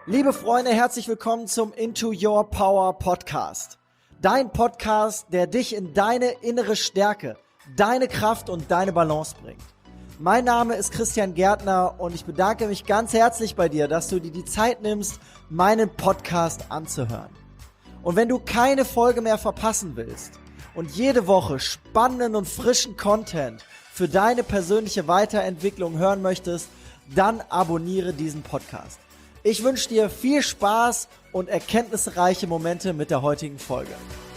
Liebe Freunde, herzlich willkommen zum Into Your Power Podcast. Dein Podcast, der dich in deine innere Stärke, deine Kraft und deine Balance bringt. Mein Name ist Christian Gärtner und ich bedanke mich ganz herzlich bei dir, dass du dir die Zeit nimmst, meinen Podcast anzuhören. Und wenn du keine Folge mehr verpassen willst und jede Woche spannenden und frischen Content für deine persönliche Weiterentwicklung hören möchtest, dann abonniere diesen Podcast. Ich wünsche dir viel Spaß und erkenntnisreiche Momente mit der heutigen Folge.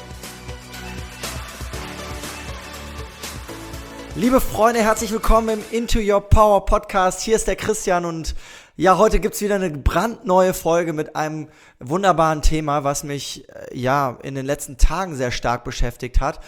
Liebe Freunde, herzlich willkommen im Into Your Power Podcast. Hier ist der Christian und ja, heute gibt's wieder eine brandneue Folge mit einem wunderbaren Thema, was mich in den letzten Tagen sehr stark beschäftigt hat.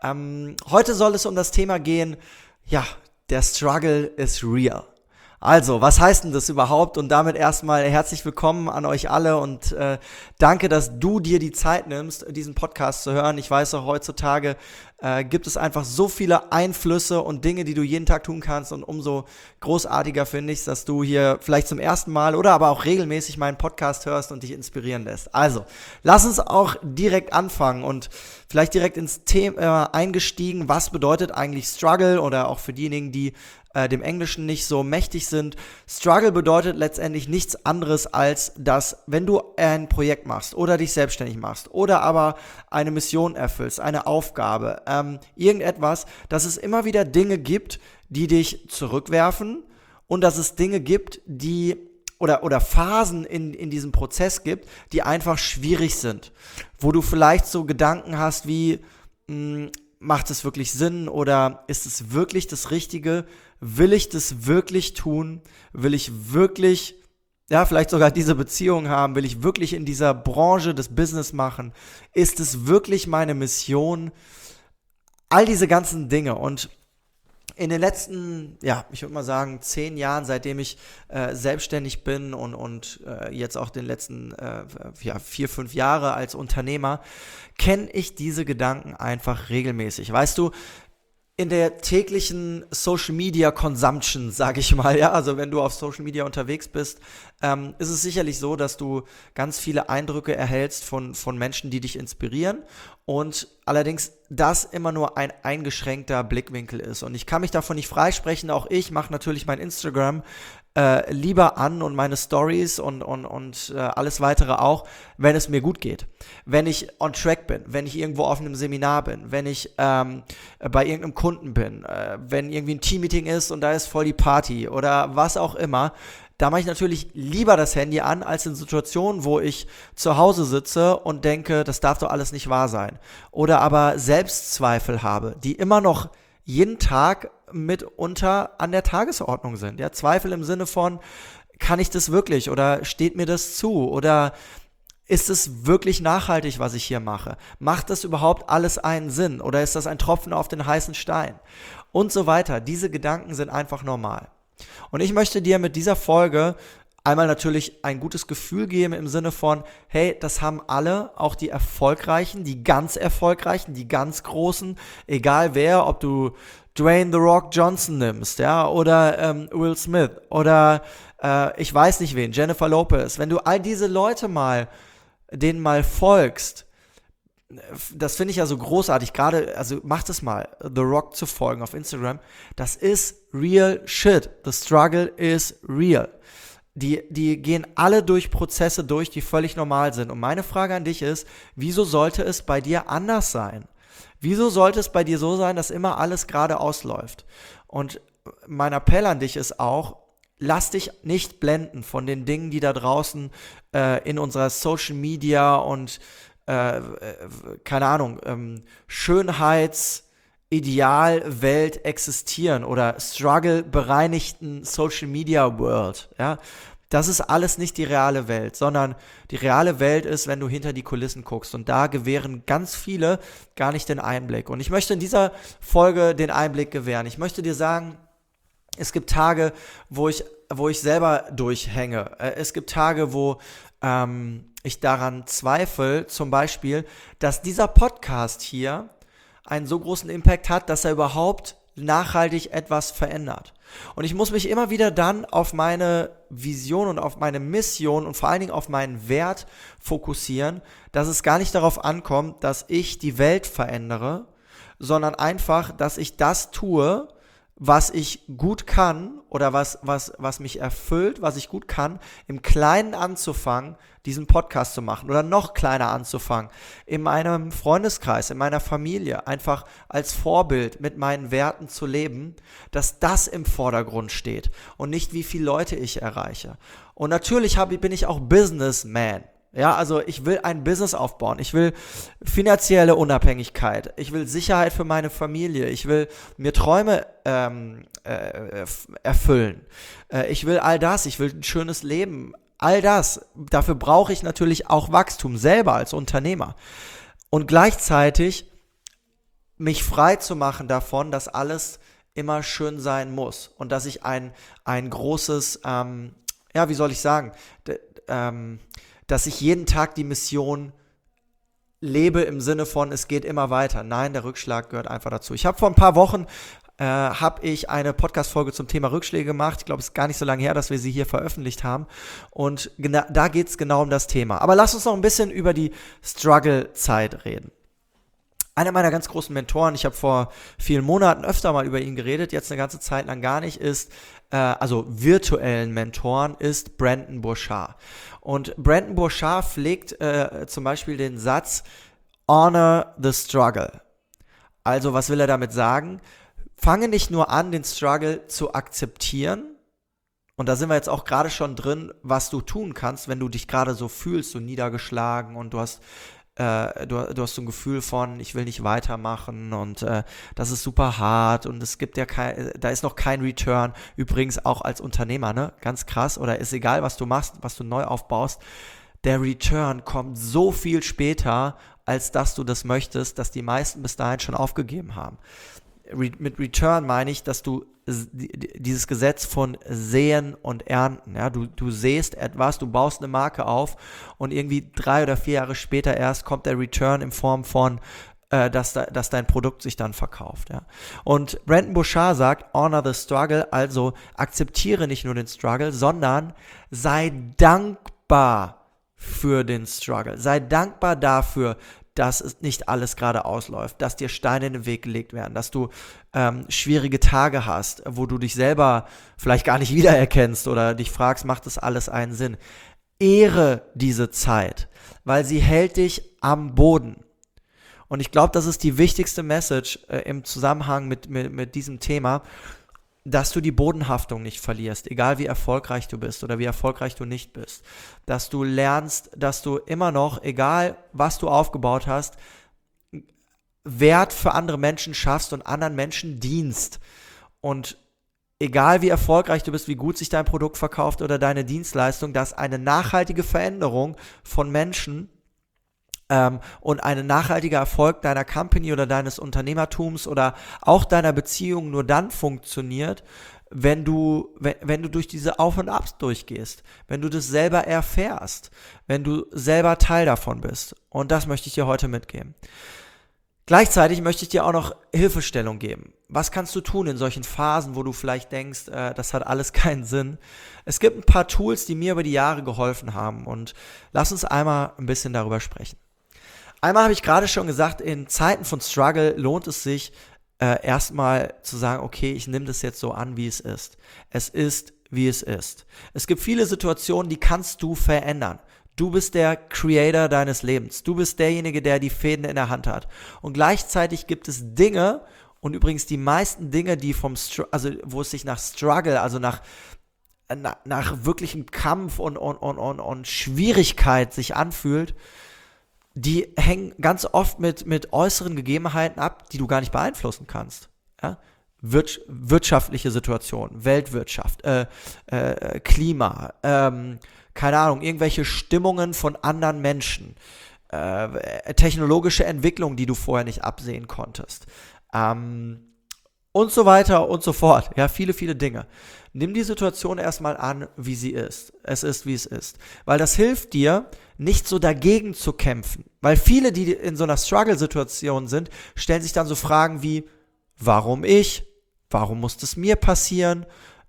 Heute soll es um das Thema gehen, der Struggle is real. Also, was heißt denn das überhaupt? Und damit erstmal herzlich willkommen an euch alle und danke, dass du dir die Zeit nimmst, diesen Podcast zu hören. Ich weiß auch, heutzutage gibt es einfach so viele Einflüsse und Dinge, die du jeden Tag tun kannst, und umso großartiger finde ich es, dass du hier vielleicht zum ersten Mal oder aber auch regelmäßig meinen Podcast hörst und dich inspirieren lässt. Also, lass uns auch direkt anfangen und vielleicht direkt ins Thema eingestiegen. Was bedeutet eigentlich Struggle, oder auch für diejenigen, die dem Englischen nicht so mächtig sind. Struggle bedeutet letztendlich nichts anderes, als dass, wenn du ein Projekt machst oder dich selbstständig machst oder aber eine Mission erfüllst, eine Aufgabe, irgendetwas, dass es immer wieder Dinge gibt, die dich zurückwerfen, und dass es Dinge gibt, die oder Phasen in diesem Prozess gibt, die einfach schwierig sind, wo du vielleicht so Gedanken hast wie, macht es wirklich Sinn oder ist es wirklich das Richtige? Will ich das wirklich tun? Will ich wirklich, vielleicht sogar diese Beziehung haben? Will ich wirklich in dieser Branche das Business machen? Ist es wirklich meine Mission? All diese ganzen Dinge. Und in den letzten, ich würde mal sagen, 10 Jahren, seitdem ich selbstständig bin und jetzt auch den letzten 4, 5 Jahre als Unternehmer, kenne ich diese Gedanken einfach regelmäßig. Weißt du, in der täglichen Social Media Consumption, sage ich mal, also wenn du auf Social Media unterwegs bist, ist es sicherlich so, dass du ganz viele Eindrücke erhältst von Menschen, die dich inspirieren, und allerdings das immer nur ein eingeschränkter Blickwinkel ist. Und ich kann mich davon nicht freisprechen. Auch ich mache natürlich mein Instagram lieber an und meine Stories und alles weitere auch, wenn es mir gut geht. Wenn ich on track bin, wenn ich irgendwo auf einem Seminar bin, wenn ich bei irgendeinem Kunden bin, wenn irgendwie ein Teammeeting ist und da ist voll die Party oder was auch immer. Da mache ich natürlich lieber das Handy an, als in Situationen, wo ich zu Hause sitze und denke, das darf doch alles nicht wahr sein. Oder aber Selbstzweifel habe, die immer noch jeden Tag mitunter an der Tagesordnung sind. Ja, Zweifel im Sinne von, kann ich das wirklich oder steht mir das zu? Oder ist es wirklich nachhaltig, was ich hier mache? Macht das überhaupt alles einen Sinn? Oder ist das ein Tropfen auf den heißen Stein? Und so weiter. Diese Gedanken sind einfach normal. Und ich möchte dir mit dieser Folge einmal natürlich ein gutes Gefühl geben im Sinne von, hey, das haben alle, auch die Erfolgreichen, die ganz Erfolgreichen, die ganz Großen, egal wer, ob du Dwayne The Rock Johnson nimmst, oder Will Smith oder ich weiß nicht wen, Jennifer Lopez. Wenn du all diese Leute denen mal folgst, das finde ich ja so großartig, gerade, also mach das mal, The Rock zu folgen auf Instagram, das ist real shit. The struggle is real. Die gehen alle durch Prozesse durch, die völlig normal sind. Und meine Frage an dich ist, wieso sollte es bei dir anders sein? Wieso sollte es bei dir so sein, dass immer alles geradeaus läuft? Und mein Appell an dich ist auch, lass dich nicht blenden von den Dingen, die da draußen in unserer Social Media und Schönheitsidealwelt existieren oder struggle-bereinigten Social Media World, Das ist alles nicht die reale Welt, sondern die reale Welt ist, wenn du hinter die Kulissen guckst, und da gewähren ganz viele gar nicht den Einblick. Und ich möchte in dieser Folge den Einblick gewähren. Ich möchte dir sagen, es gibt Tage, wo ich selber durchhänge. Es gibt Tage, wo ich daran zweifle, zum Beispiel, dass dieser Podcast hier einen so großen Impact hat, dass er überhaupt nachhaltig etwas verändert. Und ich muss mich immer wieder dann auf meine Vision und auf meine Mission und vor allen Dingen auf meinen Wert fokussieren, dass es gar nicht darauf ankommt, dass ich die Welt verändere, sondern einfach, dass ich das tue, was ich gut kann oder was mich erfüllt, was ich gut kann, im Kleinen anzufangen, diesen Podcast zu machen oder noch kleiner anzufangen, in meinem Freundeskreis, in meiner Familie, einfach als Vorbild mit meinen Werten zu leben, dass das im Vordergrund steht und nicht, wie viele Leute ich erreiche. Und natürlich bin ich auch Businessman. Ja, also ich will ein Business aufbauen, ich will finanzielle Unabhängigkeit, ich will Sicherheit für meine Familie, ich will mir Träume erfüllen, ich will all das, ich will ein schönes Leben, all das. Dafür brauche ich natürlich auch Wachstum selber als Unternehmer und gleichzeitig mich frei zu machen davon, dass alles immer schön sein muss und dass ich ein großes, wie soll ich sagen, dass ich jeden Tag die Mission lebe im Sinne von, es geht immer weiter. Nein, der Rückschlag gehört einfach dazu. Ich habe vor ein paar Wochen eine Podcast-Folge zum Thema Rückschläge gemacht. Ich glaube, es ist gar nicht so lange her, dass wir sie hier veröffentlicht haben. Und da geht es genau um das Thema. Aber lass uns noch ein bisschen über die Struggle-Zeit reden. Einer meiner ganz großen Mentoren, ich habe vor vielen Monaten öfter mal über ihn geredet, jetzt eine ganze Zeit lang gar nicht, also virtuellen Mentoren, ist Brendon Burchard. Und Brendon Burchard pflegt zum Beispiel den Satz, honor the struggle. Also was will er damit sagen? Fange nicht nur an, den Struggle zu akzeptieren, und da sind wir jetzt auch gerade schon drin, was du tun kannst, wenn du dich gerade so fühlst, so niedergeschlagen und du hast so ein Gefühl von, ich will nicht weitermachen und das ist super hart und es gibt ja da ist noch kein Return. Übrigens auch als Unternehmer, ne? Ganz krass, oder ist egal, was du machst, was du neu aufbaust, der Return kommt so viel später, als dass du das möchtest, dass die meisten bis dahin schon aufgegeben haben. Mit Return meine ich, dass du dieses Gesetz von Säen und Ernten, ja, du säst etwas, du baust eine Marke auf und irgendwie 3 oder 4 Jahre später erst kommt der Return in Form von, dass dein Produkt sich dann verkauft, ja. Und Brendon Burchard sagt, honor the struggle, also akzeptiere nicht nur den Struggle, sondern sei dankbar für den Struggle, sei dankbar dafür, dass es nicht alles gerade ausläuft, dass dir Steine in den Weg gelegt werden, dass du schwierige Tage hast, wo du dich selber vielleicht gar nicht wiedererkennst oder dich fragst, macht das alles einen Sinn? Ehre diese Zeit, weil sie hält dich am Boden. Und ich glaube, das ist die wichtigste Message im Zusammenhang mit diesem Thema, dass du die Bodenhaftung nicht verlierst, egal wie erfolgreich du bist oder wie erfolgreich du nicht bist. Dass du lernst, dass du immer noch, egal was du aufgebaut hast, Wert für andere Menschen schaffst und anderen Menschen dienst. Und egal wie erfolgreich du bist, wie gut sich dein Produkt verkauft oder deine Dienstleistung, dass eine nachhaltige Veränderung von Menschen und ein nachhaltiger Erfolg deiner Company oder deines Unternehmertums oder auch deiner Beziehung nur dann funktioniert, wenn du durch diese Auf und Abs durchgehst, wenn du das selber erfährst, wenn du selber Teil davon bist. Und das möchte ich dir heute mitgeben. Gleichzeitig möchte ich dir auch noch Hilfestellung geben. Was kannst du tun in solchen Phasen, wo du vielleicht denkst, das hat alles keinen Sinn? Es gibt ein paar Tools, die mir über die Jahre geholfen haben und lass uns einmal ein bisschen darüber sprechen. Einmal habe ich gerade schon gesagt, in Zeiten von Struggle lohnt es sich, erstmal zu sagen, okay, ich nehme das jetzt so an, wie es ist. Es ist, wie es ist. Es gibt viele Situationen, die kannst du verändern. Du bist der Creator deines Lebens. Du bist derjenige, der die Fäden in der Hand hat. Und gleichzeitig gibt es Dinge, und übrigens die meisten Dinge, die wo es sich nach Struggle, also nach wirklichem Kampf und Schwierigkeit sich anfühlt, die hängen ganz oft mit äußeren Gegebenheiten ab, die du gar nicht beeinflussen kannst. Ja? Wirtschaftliche Situation, Weltwirtschaft, Klima, keine Ahnung, irgendwelche Stimmungen von anderen Menschen, technologische Entwicklung, die du vorher nicht absehen konntest, und so weiter und so fort. Ja, viele, viele Dinge. Nimm die Situation erstmal an, wie sie ist. Es ist, wie es ist. Weil das hilft dir, nicht so dagegen zu kämpfen. Weil viele, die in so einer Struggle-Situation sind, stellen sich dann so Fragen wie, warum ich? Warum muss das mir passieren?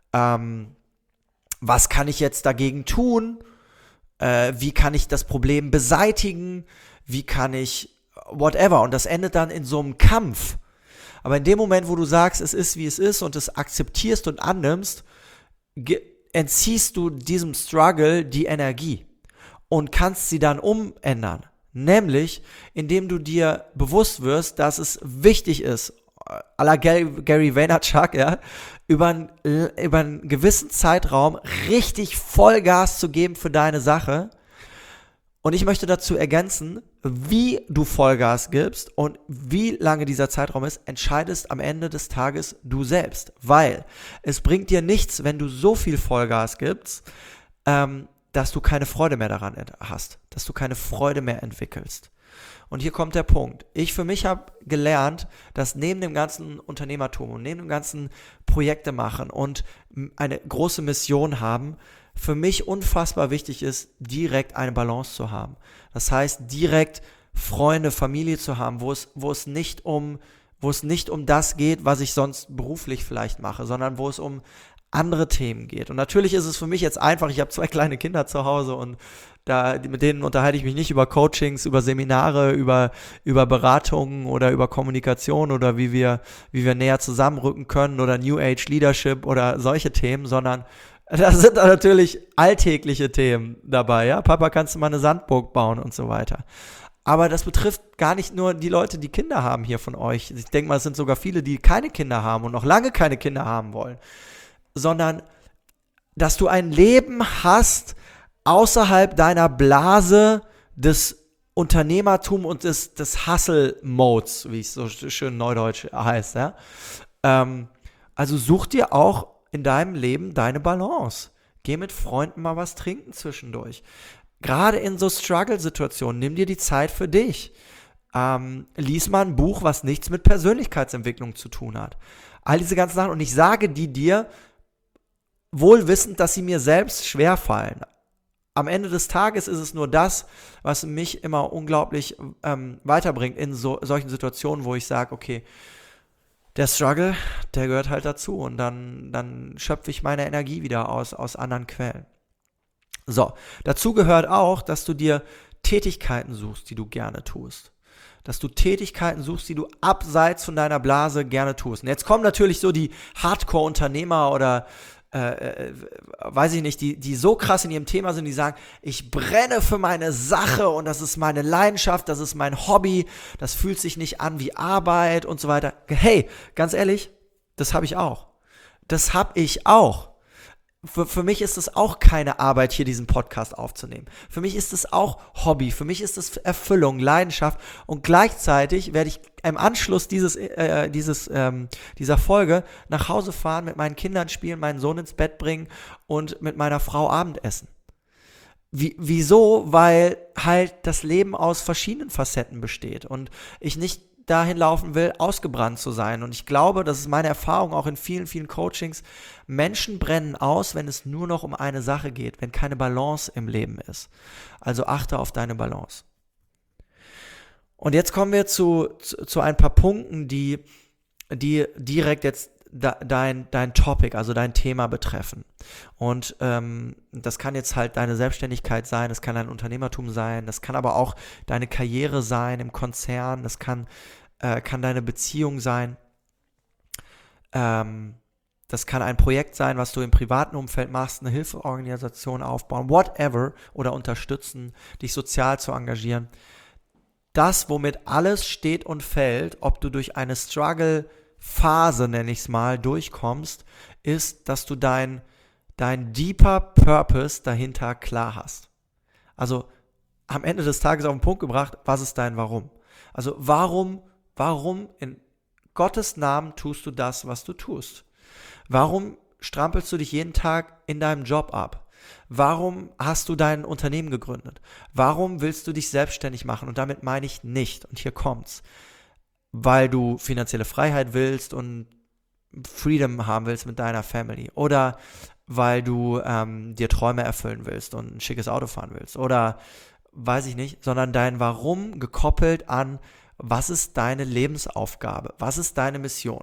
Was kann ich jetzt dagegen tun? Wie kann ich das Problem beseitigen? Wie kann ich whatever? Und das endet dann in so einem Kampf. Aber in dem Moment, wo du sagst, es ist, wie es ist und es akzeptierst und annimmst, entziehst du diesem Struggle die Energie und kannst sie dann umändern. Nämlich, indem du dir bewusst wirst, dass es wichtig ist, à la Gary Vaynerchuk, ja, über einen gewissen Zeitraum richtig Vollgas zu geben für deine Sache. Und ich möchte dazu ergänzen, wie du Vollgas gibst und wie lange dieser Zeitraum ist, entscheidest am Ende des Tages du selbst. Weil es bringt dir nichts, wenn du so viel Vollgas gibst, dass du keine Freude mehr daran hast, dass du keine Freude mehr entwickelst. Und hier kommt der Punkt. Ich für mich habe gelernt, dass neben dem ganzen Unternehmertum und neben dem ganzen Projekte machen und eine große Mission haben, für mich unfassbar wichtig ist, direkt eine Balance zu haben. Das heißt, direkt Freunde, Familie zu haben, wo es nicht um das geht, was ich sonst beruflich vielleicht mache, sondern wo es um andere Themen geht. Und natürlich ist es für mich jetzt einfach, ich habe 2 kleine Kinder zu Hause und mit denen unterhalte ich mich nicht über Coachings, über Seminare, über Beratungen oder über Kommunikation oder wie wir näher zusammenrücken können oder New Age Leadership oder solche Themen, sondern da sind natürlich alltägliche Themen dabei. Ja? Papa, kannst du mal eine Sandburg bauen und so weiter. Aber das betrifft gar nicht nur die Leute, die Kinder haben hier von euch. Ich denke mal, es sind sogar viele, die keine Kinder haben und noch lange keine Kinder haben wollen. Sondern, dass du ein Leben hast außerhalb deiner Blase des Unternehmertum und des Hustle-Modes, wie es so schön neudeutsch heißt. Ja? Also such dir auch in deinem Leben deine Balance. Geh mit Freunden mal was trinken zwischendurch. Gerade in so Struggle-Situationen, nimm dir die Zeit für dich. Lies mal ein Buch, was nichts mit Persönlichkeitsentwicklung zu tun hat. All diese ganzen Sachen. Und ich sage die dir, wohl wissend, dass sie mir selbst schwerfallen. Am Ende des Tages ist es nur das, was mich immer unglaublich weiterbringt in solchen Situationen, wo ich sage, okay, der Struggle, der gehört halt dazu und dann schöpfe ich meine Energie wieder aus anderen Quellen. So, dazu gehört auch, dass du dir Tätigkeiten suchst, die du gerne tust. Dass du Tätigkeiten suchst, die du abseits von deiner Blase gerne tust. Und jetzt kommen natürlich so die Hardcore-Unternehmer oder weiß ich nicht, die so krass in ihrem Thema sind, die sagen, ich brenne für meine Sache und das ist meine Leidenschaft, das ist mein Hobby, das fühlt sich nicht an wie Arbeit und so weiter. Hey, ganz ehrlich, das habe ich auch. Das habe ich auch. Für mich ist es auch keine Arbeit, hier diesen Podcast aufzunehmen. Für mich ist es auch Hobby. Für mich ist es Erfüllung, Leidenschaft. Und gleichzeitig werde ich im Anschluss dieser Folge nach Hause fahren, mit meinen Kindern spielen, meinen Sohn ins Bett bringen und mit meiner Frau Abendessen. Wieso? Weil halt das Leben aus verschiedenen Facetten besteht und ich nicht dahin laufen will, ausgebrannt zu sein. Und ich glaube, das ist meine Erfahrung auch in vielen, vielen Coachings, Menschen brennen aus, wenn es nur noch um eine Sache geht, wenn keine Balance im Leben ist. Also achte auf deine Balance. Und jetzt kommen wir zu ein paar Punkten, die direkt jetzt dein Topic, also dein Thema betreffen. Und das kann jetzt halt deine Selbstständigkeit sein, das kann dein Unternehmertum sein, das kann aber auch deine Karriere sein im Konzern, das kann deine Beziehung sein, das kann ein Projekt sein, was du im privaten Umfeld machst, eine Hilfeorganisation aufbauen, whatever, oder unterstützen, dich sozial zu engagieren. Das, womit alles steht und fällt, ob du durch eine Struggle-Phase, nenne ich es mal, durchkommst, ist, dass du dein deeper Purpose dahinter klar hast. Also am Ende des Tages auf den Punkt gebracht, was ist dein Warum? Also warum in Gottes Namen tust du das, was du tust? Warum strampelst du dich jeden Tag in deinem Job ab? Warum hast du dein Unternehmen gegründet? Warum willst du dich selbstständig machen? Und damit meine ich nicht, und hier kommt's, weil du finanzielle Freiheit willst und Freedom haben willst mit deiner Family oder weil du dir Träume erfüllen willst und ein schickes Auto fahren willst oder weiß ich nicht, sondern dein Warum gekoppelt an, was ist deine Lebensaufgabe, was ist deine Mission.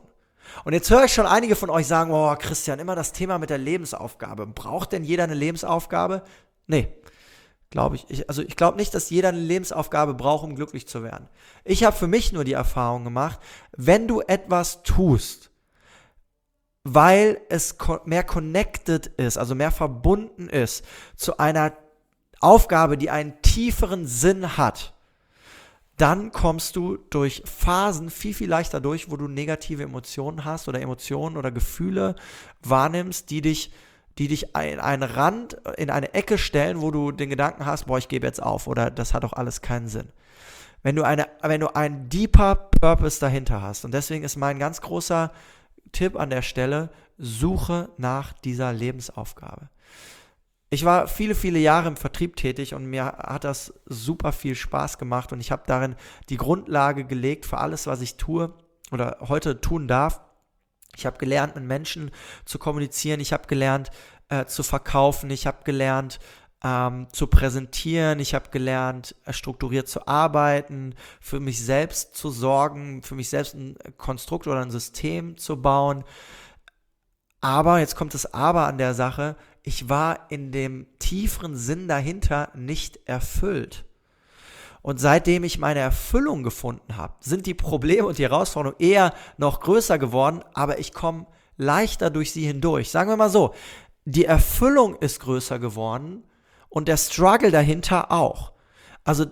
Und jetzt höre ich schon einige von euch sagen, oh Christian, immer das Thema mit der Lebensaufgabe. Braucht denn jeder eine Lebensaufgabe? Nee, glaube ich. Ich glaube nicht, dass jeder eine Lebensaufgabe braucht, um glücklich zu werden. Ich habe für mich nur die Erfahrung gemacht, wenn du etwas tust, weil es mehr connected ist, also mehr verbunden ist zu einer Aufgabe, die einen tieferen Sinn hat, dann kommst du durch Phasen viel, viel leichter durch, wo du negative Emotionen hast oder Emotionen oder Gefühle wahrnimmst, die dich in einen Rand, in eine Ecke stellen, wo du den Gedanken hast, boah, ich gebe jetzt auf oder das hat doch alles keinen Sinn. Wenn du einen deeper Purpose dahinter hast, und deswegen ist mein ganz großer Tipp an der Stelle, suche nach dieser Lebensaufgabe. Ich war viele, viele Jahre im Vertrieb tätig und mir hat das super viel Spaß gemacht und ich habe darin die Grundlage gelegt für alles, was ich tue oder heute tun darf. Ich habe gelernt, mit Menschen zu kommunizieren, ich habe gelernt, zu verkaufen, ich habe gelernt, zu präsentieren, ich habe gelernt, strukturiert zu arbeiten, für mich selbst zu sorgen, für mich selbst ein Konstrukt oder ein System zu bauen. Aber, jetzt kommt das Aber an der Sache, ich war in dem tieferen Sinn dahinter nicht erfüllt. Und seitdem ich meine Erfüllung gefunden habe, sind die Probleme und die Herausforderungen eher noch größer geworden, aber ich komme leichter durch sie hindurch. Sagen wir mal so, die Erfüllung ist größer geworden und der Struggle dahinter auch. Also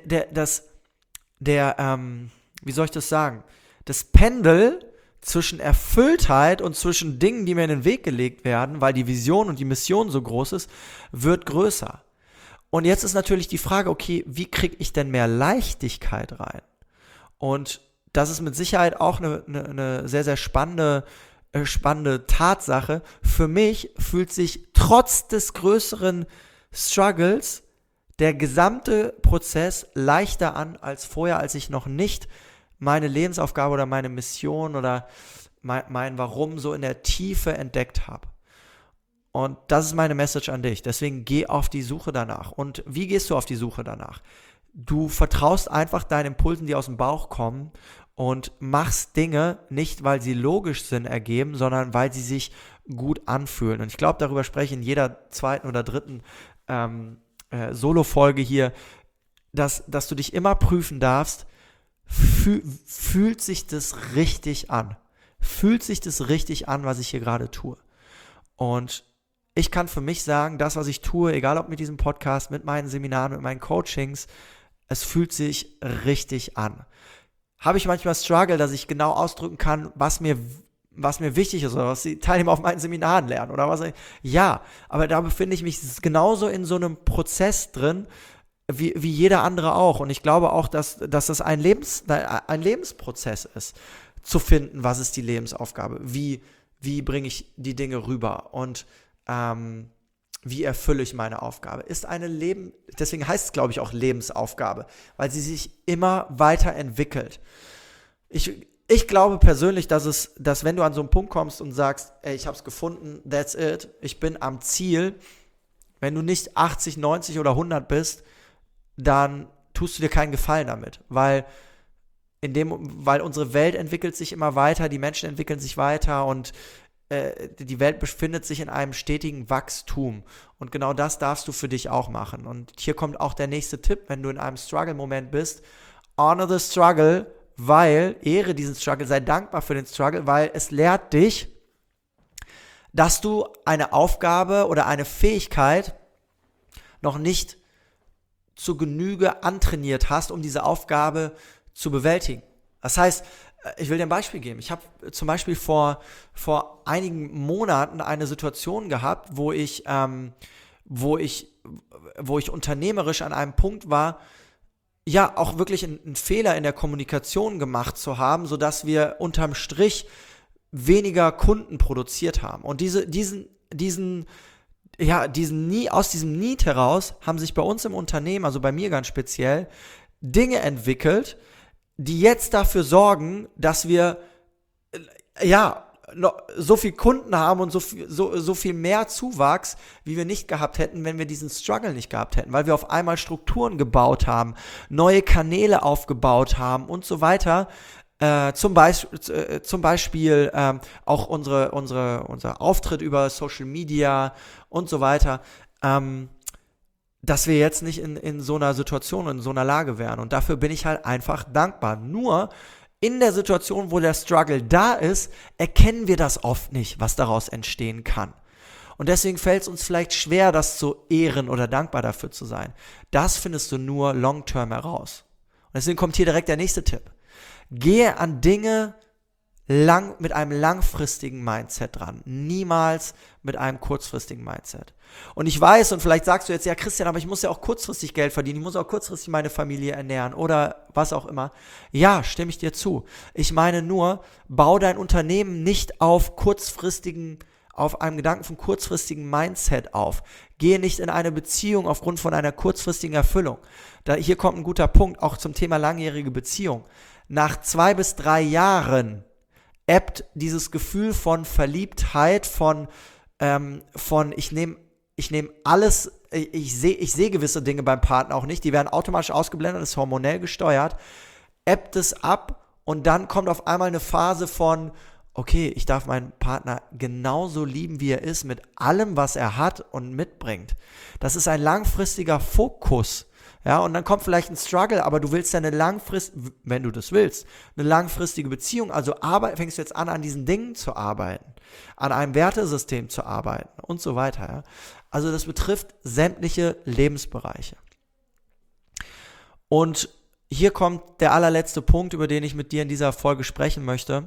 wie soll ich das sagen? Das Pendel zwischen Erfülltheit und zwischen Dingen, die mir in den Weg gelegt werden, weil die Vision und die Mission so groß ist, wird größer. Und jetzt ist natürlich die Frage, okay, wie kriege ich denn mehr Leichtigkeit rein? Und das ist mit Sicherheit auch eine sehr, sehr spannende Tatsache. Für mich fühlt sich trotz des größeren Struggles der gesamte Prozess leichter an als vorher, als ich noch nicht meine Lebensaufgabe oder meine Mission oder mein Warum so in der Tiefe entdeckt habe. Und das ist meine Message an dich. Deswegen geh auf die Suche danach. Und wie gehst du auf die Suche danach? Du vertraust einfach deinen Impulsen, die aus dem Bauch kommen und machst Dinge nicht, weil sie logisch Sinn ergeben, sondern weil sie sich gut anfühlen. Und ich glaube, darüber spreche ich in jeder zweiten oder dritten Solo-Folge hier, dass du dich immer prüfen darfst, fühlt sich das richtig an? Fühlt sich das richtig an, was ich hier gerade tue? Und ich kann für mich sagen, das, was ich tue, egal ob mit diesem Podcast, mit meinen Seminaren, mit meinen Coachings, es fühlt sich richtig an. Habe ich manchmal Struggle, dass ich genau ausdrücken kann, was mir wichtig ist oder was die Teilnehmer auf meinen Seminaren lernen oder was? Ja, aber da befinde ich mich genauso in so einem Prozess drin, wie jeder andere auch. Und ich glaube auch, dass das ein Lebensprozess ist, zu finden, was ist die Lebensaufgabe, wie bringe ich die Dinge rüber und wie erfülle ich meine Aufgabe. Deswegen heißt es, glaube ich, auch Lebensaufgabe, weil sie sich immer weiterentwickelt. Ich glaube persönlich, dass wenn du an so einen Punkt kommst und sagst, ey, ich habe es gefunden, that's it, ich bin am Ziel, wenn du nicht 80, 90 oder 100 bist, dann tust du dir keinen Gefallen damit, weil unsere Welt entwickelt sich immer weiter, die Menschen entwickeln sich weiter und die Welt befindet sich in einem stetigen Wachstum und genau das darfst du für dich auch machen. Und hier kommt auch der nächste Tipp, wenn du in einem Struggle-Moment bist, honor the struggle, ehre diesen Struggle, sei dankbar für den Struggle, weil es lehrt dich, dass du eine Aufgabe oder eine Fähigkeit noch nicht zu Genüge antrainiert hast, um diese Aufgabe zu bewältigen. Das heißt, ich will dir ein Beispiel geben. Ich habe zum Beispiel vor einigen Monaten eine Situation gehabt, wo ich unternehmerisch an einem Punkt war, ja, auch wirklich einen Fehler in der Kommunikation gemacht zu haben, sodass wir unterm Strich weniger Kunden produziert haben. Und aus diesem Need heraus haben sich bei uns im Unternehmen, also bei mir ganz speziell, Dinge entwickelt, die jetzt dafür sorgen, dass wir so viel Kunden haben und so viel mehr Zuwachs, wie wir nicht gehabt hätten, wenn wir diesen Struggle nicht gehabt hätten, weil wir auf einmal Strukturen gebaut haben, neue Kanäle aufgebaut haben und so weiter, Zum Beispiel auch unser Auftritt über Social Media und so weiter, dass wir jetzt nicht in so einer Situation, in so einer Lage wären. Und dafür bin ich halt einfach dankbar. Nur in der Situation, wo der Struggle da ist, erkennen wir das oft nicht, was daraus entstehen kann. Und deswegen fällt es uns vielleicht schwer, das zu ehren oder dankbar dafür zu sein. Das findest du nur long-term heraus. Und deswegen kommt hier direkt der nächste Tipp. Gehe an Dinge mit einem langfristigen Mindset dran. Niemals mit einem kurzfristigen Mindset. Und ich weiß, und vielleicht sagst du jetzt, ja Christian, aber ich muss ja auch kurzfristig Geld verdienen, ich muss auch kurzfristig meine Familie ernähren oder was auch immer. Ja, stimme ich dir zu. Ich meine nur, bau dein Unternehmen nicht auf einem Gedanken von kurzfristigen Mindset auf. Gehe nicht in eine Beziehung aufgrund von einer kurzfristigen Erfüllung. Hier kommt ein guter Punkt, auch zum Thema langjährige Beziehung. Nach 2 bis 3 Jahren ebbt dieses Gefühl von Verliebtheit, von ich nehme alles, ich sehe gewisse Dinge beim Partner auch nicht, die werden automatisch ausgeblendet, das ist hormonell gesteuert, ebbt es ab und dann kommt auf einmal eine Phase von, okay, ich darf meinen Partner genauso lieben, wie er ist, mit allem, was er hat und mitbringt. Das ist ein langfristiger Fokus. Ja, und dann kommt vielleicht ein Struggle, aber du willst ja wenn du das willst, eine langfristige Beziehung, also fängst du jetzt an diesen Dingen zu arbeiten, an einem Wertesystem zu arbeiten und so weiter. Ja? Also das betrifft sämtliche Lebensbereiche. Und hier kommt der allerletzte Punkt, über den ich mit dir in dieser Folge sprechen möchte.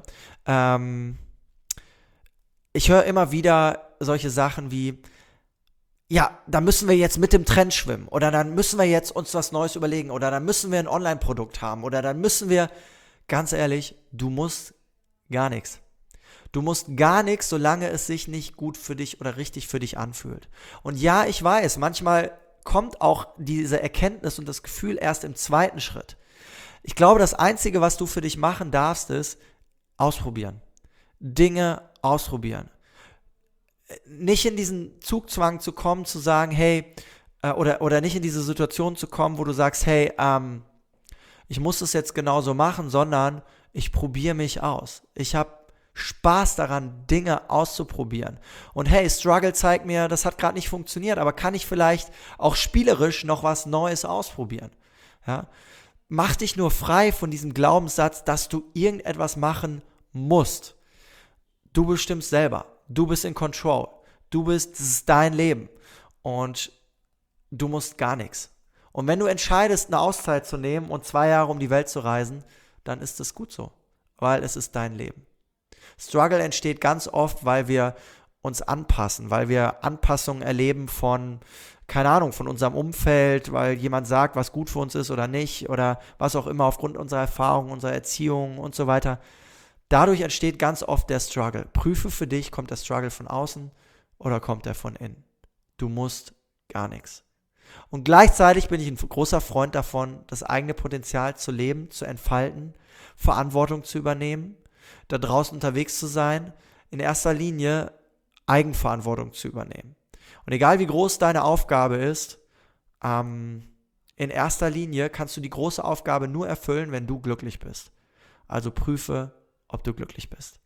Ich höre immer wieder solche Sachen wie, ja, da müssen wir jetzt mit dem Trend schwimmen oder dann müssen wir jetzt uns was Neues überlegen oder dann müssen wir ein Online-Produkt haben oder dann müssen wir, ganz ehrlich, du musst gar nichts. Du musst gar nichts, solange es sich nicht gut für dich oder richtig für dich anfühlt. Und ja, ich weiß, manchmal kommt auch diese Erkenntnis und das Gefühl erst im zweiten Schritt. Ich glaube, das Einzige, was du für dich machen darfst, ist ausprobieren. Dinge ausprobieren. Nicht in diesen Zugzwang zu kommen, zu sagen, hey, oder nicht in diese Situation zu kommen, wo du sagst, hey, ich muss das jetzt genauso machen, sondern ich probiere mich aus. Ich habe Spaß daran, Dinge auszuprobieren. Und hey, Struggle zeigt mir, das hat gerade nicht funktioniert, aber kann ich vielleicht auch spielerisch noch was Neues ausprobieren? Ja? Mach dich nur frei von diesem Glaubenssatz, dass du irgendetwas machen musst. Du bestimmst selber. Du bist in Control. Das ist dein Leben. Und du musst gar nichts. Und wenn du entscheidest, eine Auszeit zu nehmen und 2 Jahre um die Welt zu reisen, dann ist das gut so. Weil es ist dein Leben. Struggle entsteht ganz oft, weil wir uns anpassen, weil wir Anpassungen erleben von, keine Ahnung, von unserem Umfeld, weil jemand sagt, was gut für uns ist oder nicht oder was auch immer aufgrund unserer Erfahrung, unserer Erziehung und so weiter. Dadurch entsteht ganz oft der Struggle. Prüfe für dich, kommt der Struggle von außen oder kommt er von innen? Du musst gar nichts. Und gleichzeitig bin ich ein großer Freund davon, das eigene Potenzial zu leben, zu entfalten, Verantwortung zu übernehmen, da draußen unterwegs zu sein, in erster Linie Eigenverantwortung zu übernehmen. Und egal wie groß deine Aufgabe ist, in erster Linie kannst du die große Aufgabe nur erfüllen, wenn du glücklich bist. Also prüfe, ob du glücklich bist.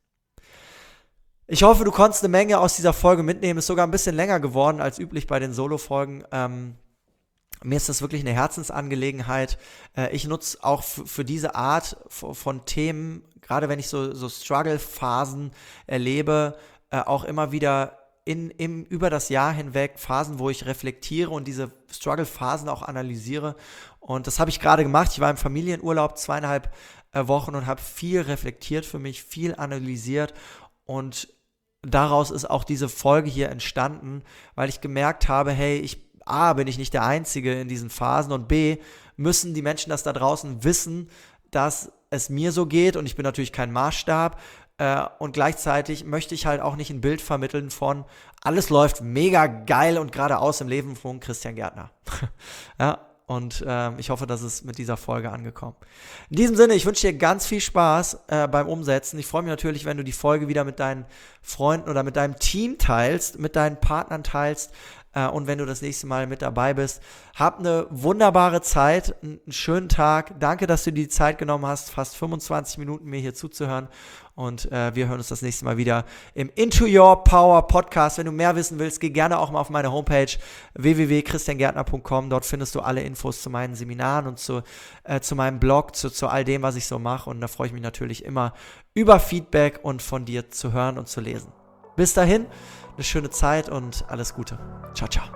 Ich hoffe, du konntest eine Menge aus dieser Folge mitnehmen. Ist sogar ein bisschen länger geworden als üblich bei den Solo-Folgen. Mir ist das wirklich eine Herzensangelegenheit. Ich nutze auch für diese Art von Themen, gerade wenn ich so Struggle-Phasen erlebe, auch immer wieder über das Jahr hinweg Phasen, wo ich reflektiere und diese Struggle-Phasen auch analysiere. Und das habe ich gerade gemacht. Ich war im Familienurlaub 2,5 Wochen und habe viel reflektiert für mich, viel analysiert. Und daraus ist auch diese Folge hier entstanden, weil ich gemerkt habe, hey, A, bin ich nicht der Einzige in diesen Phasen und B, müssen die Menschen das da draußen wissen, dass es mir so geht und ich bin natürlich kein Maßstab und gleichzeitig möchte ich halt auch nicht ein Bild vermitteln von alles läuft mega geil und geradeaus im Leben von Christian Gärtner. Ja, und ich hoffe, das ist mit dieser Folge angekommen. In diesem Sinne, ich wünsche dir ganz viel Spaß beim Umsetzen. Ich freue mich natürlich, wenn du die Folge wieder mit deinen Freunden oder mit deinem Team teilst, mit deinen Partnern teilst. und wenn du das nächste Mal mit dabei bist. Hab eine wunderbare Zeit, einen schönen Tag. Danke, dass du dir die Zeit genommen hast, fast 25 Minuten mir hier zuzuhören. Und wir hören uns das nächste Mal wieder im Into Your Power Podcast. Wenn du mehr wissen willst, geh gerne auch mal auf meine Homepage www.christiangärtner.com. Dort findest du alle Infos zu meinen Seminaren und zu meinem Blog, zu all dem, was ich so mache. Und da freue ich mich natürlich immer über Feedback und von dir zu hören und zu lesen. Bis dahin, eine schöne Zeit und alles Gute. Ciao, ciao.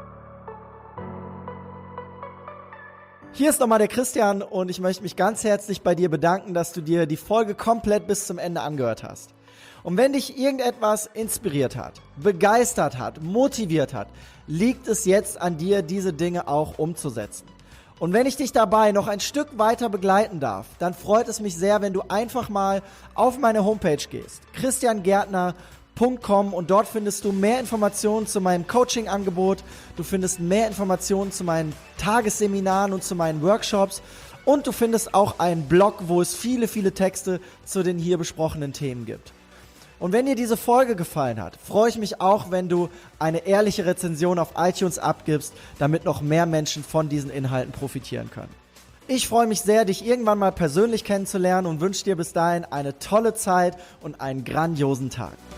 Hier ist nochmal der Christian und ich möchte mich ganz herzlich bei dir bedanken, dass du dir die Folge komplett bis zum Ende angehört hast. Und wenn dich irgendetwas inspiriert hat, begeistert hat, motiviert hat, liegt es jetzt an dir, diese Dinge auch umzusetzen. Und wenn ich dich dabei noch ein Stück weiter begleiten darf, dann freut es mich sehr, wenn du einfach mal auf meine Homepage gehst, christiangärtner.com, und dort findest du mehr Informationen zu meinem Coaching-Angebot, du findest mehr Informationen zu meinen Tagesseminaren und zu meinen Workshops und du findest auch einen Blog, wo es viele, viele Texte zu den hier besprochenen Themen gibt. Und wenn dir diese Folge gefallen hat, freue ich mich auch, wenn du eine ehrliche Rezension auf iTunes abgibst, damit noch mehr Menschen von diesen Inhalten profitieren können. Ich freue mich sehr, dich irgendwann mal persönlich kennenzulernen und wünsche dir bis dahin eine tolle Zeit und einen grandiosen Tag.